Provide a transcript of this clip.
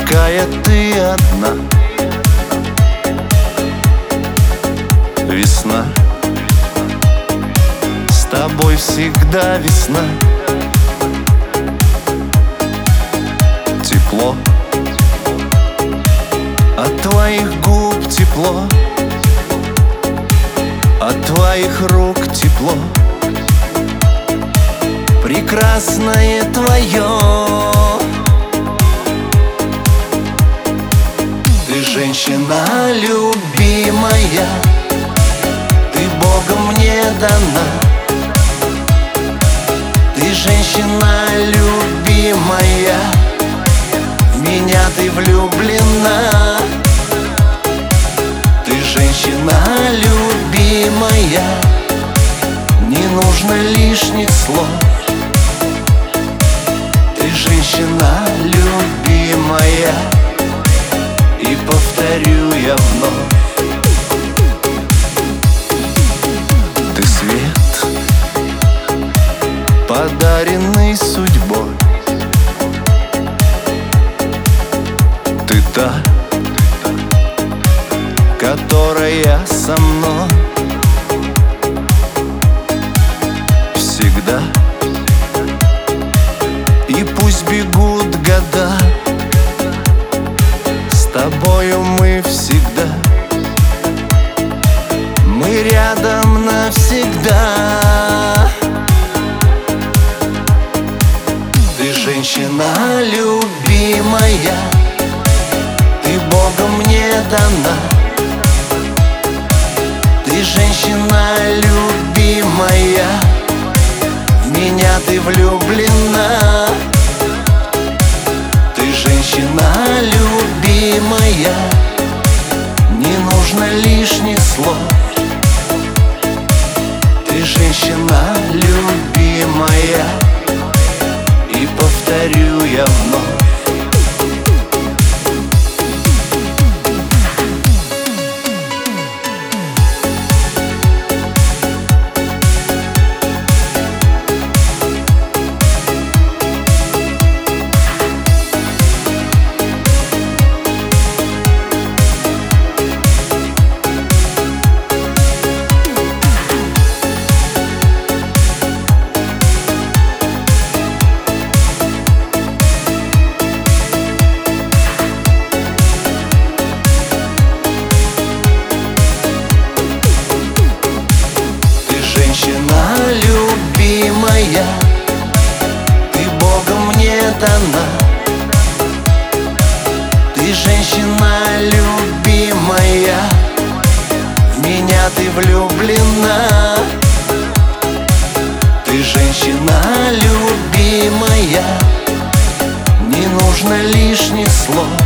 такая ты одна. Весна, с тобой всегда весна. Тепло, от твоих губ тепло, от твоих рук тепло. Прекрасное твое. Ты женщина любимая, ты Богом мне дана. Ты женщина любимая, в меня ты влюблена. Ты женщина любимая, не нужно лишних слов. Ты женщина любимая, и повторю я вновь. Ты свет, подаренный судьбой. Ты та, которая со мной всегда. И пусть бегут года, с тобою мы всегда. Мы рядом навсегда. Ты женщина любимая, ты Богом мне дана. Ты женщина любимая, в меня ты влюблена. Ты женщина любимая, не нужно лишних слов. Ты женщина любимая, и повторю я вновь. Женщина любимая, ты Богом мне дана. Ты женщина любимая, в меня ты влюблена. Ты женщина любимая, не нужно лишних слов.